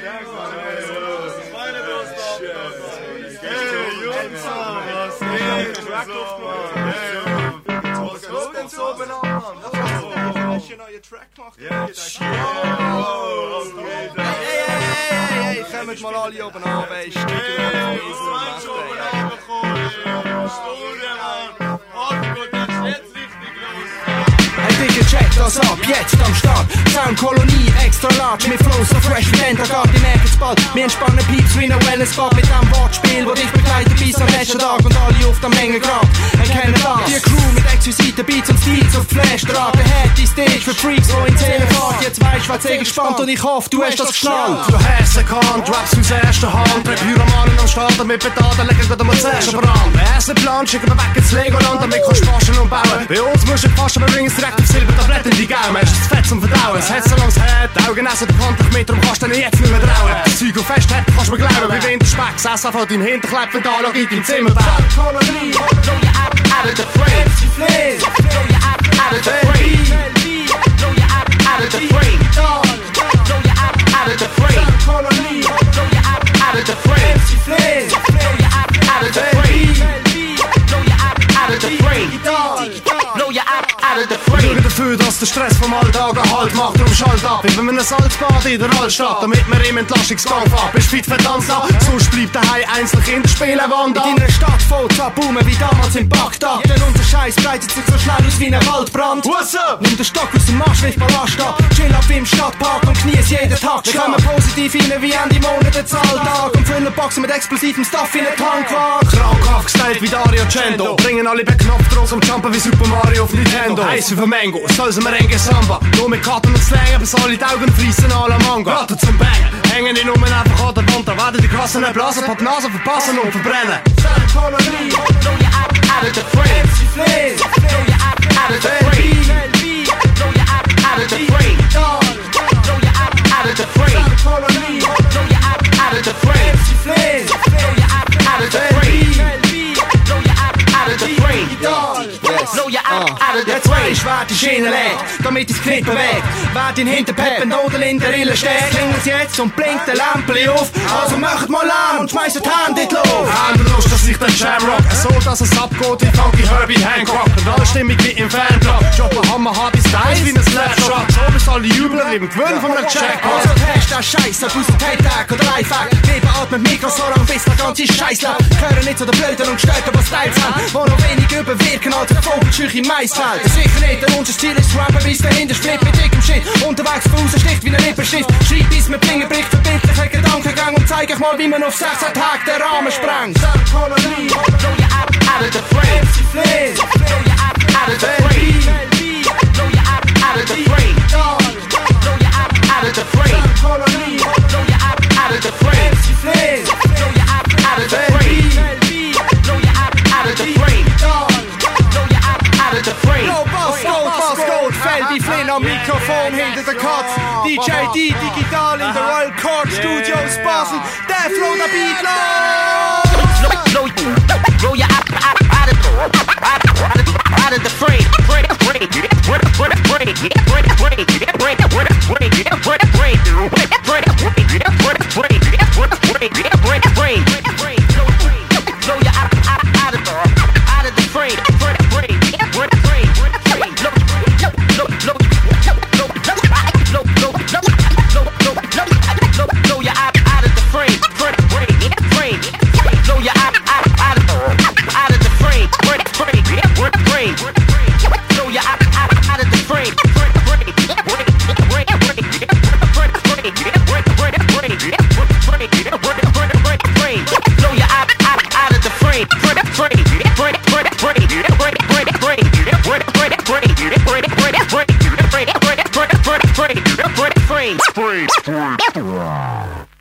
Hey, kommt mal alle oben an, weißt du? Check das ab, jetzt am Start. Soundkolonie, extra large, mit Flow so fresh wie Entergard, die merken es bald. Wir entspannen Peeps wie ein Wellness-Bar mit dem Wortspiel, wo dich begleitet bis am letzten Tag und alle auf der Menge Grad erkennen das. Die Crew mit exquisiten Beats und Steals auf Flash draht. Der Head, die Stage für Freaks, wo in Zählen fahrt. Jetzt weißt du, was ich gespannt und ich hoffe, du hast das geschnallt. Du hast erkannt, Raps aus erster Hand. Drei Pyromanen am Start, damit Pedaden legen gerade mal zuerst Brand. Wer ist der Plan, schicken wir weg ins Legoland, damit kannst du forschen und bauen. Bei uns musst du fast, wir bringen es direkt auf Silbertabletten in die Gaumen. Es ist Fett zum Verdauen, es hat so langs her. Die Augen essen bekanntlich mit, darum kannst du dir jetzt nicht mehr trauen. Das Zeug auf fest hat, kannst du mir glauben. Wie wenn der Speck Sessa von deinem Hinterklepp von da noch in deinem Zimmer baut. Kolonie, blow your out of the frame. MC Flair, blow your out of the frame. Blow your out of the frame. Blow your out of the frame. Kolonie, blow your out of the frame. MC Flair, blow your out of the frame. Blow your out of the frame. Blow your out of the frame. Sorge dafür, dass der Stress vom Alltag Halt macht, darum schalt ab. Wie wenn ein Salzbad in der Altstadt, damit wir im Entlastungsgang fahren. Bist fit verdammt nach, sonst bleibt daheim einzelne Kinder spielen Wand an. In deiner Stadt voll Tabumen wie damals in Bagdad. Denn unser Scheiß breitet sich so schnell aus wie ein Waldbrand. What's up? Nimm den Stock aus dem Marsch, wirf Ballast ab. Chill ab im Stadtpark und knies jeden Tag. Wir kommen positiv rein wie Ende Monate Zahltag. Und füllen Boxen mit explosivem Stuff in den Tankwag. Krankhaft gestylt wie Dario Cento. Bringen alle bei Knopfdruck und jumpen wie Super Mario auf Nintendo. Heiß wie für Mango, soll sie Merengue Samba. Nur mit Karten und Slang, bis alle die Augen fließen à la Manga. Ratten zum Bang, hängen die Nummern einfach an der Wand. Da werden die krassen Blasen, paar Nasen verpassen und verbrennen. Soundkolonie, blow your out of the frame. MC Flair, blow your out of the frame. Blow your out of the frame. Blow your out of the frame. Soundkolonie, blow your out of the frame. MC Flair, blow your out of the frame. Blow your out of the frame. Blow your out of the frame. Jetzt weißt, wer die Schiene legt, damit ins Knick bewegt. Wer den Hinterpeppen oder in der Rille steckt. Klingelt jetzt und blinkt der Lämpeli auf. Also macht mal Lärm und schmeißt die Hände in die Luft. Haben Lust, dass ich den Jamrock so, dass es abgeht wie Funky Herbie Hancock. Und alle stimmig wie im Fanblock. Jobber Hammer hart ist Style wie ein Slapshot. So bis alle jubeln im Gewinn von einem Jackpot. Also hast der Scheiß, ob aus dem Tape-Tag oder Lifehack. Leben atmet Mikro so lang, bis der ganze Scheiß läuft. Gehören nicht zu den Blöden und Gestalten, was Styles haben. Wo noch wenig überwirken, als der Vogelscheuch im Maisfeld. Sicher nicht, denn unser Stil ist rappen, bis dahinter split mit dickem Shit. Unterwegs von außen sticht wie ein Lippenstift. Schreib bis mir Finger bricht, verbindlicher Gedankengang. Und zeig euch mal, wie man auf 16 Tagen den Rahmen sprengt. Soundkolonie, blow your out of the frame. MC Flair, blow your out of the frame. Blow your out of the frame. Blow your out of the frame. Soundkolonie, blow your out of the frame. MC Flair, blow your out of the frame. Blow your out of the frame. Blow your out of the frame. Boss Gold, fällt wie Flynn am Mikrofon hinter der Katz. DJ D, digital in der Royal Court Studios Basel. Der Flow, der Beat, Blow your out of the frame. Frame.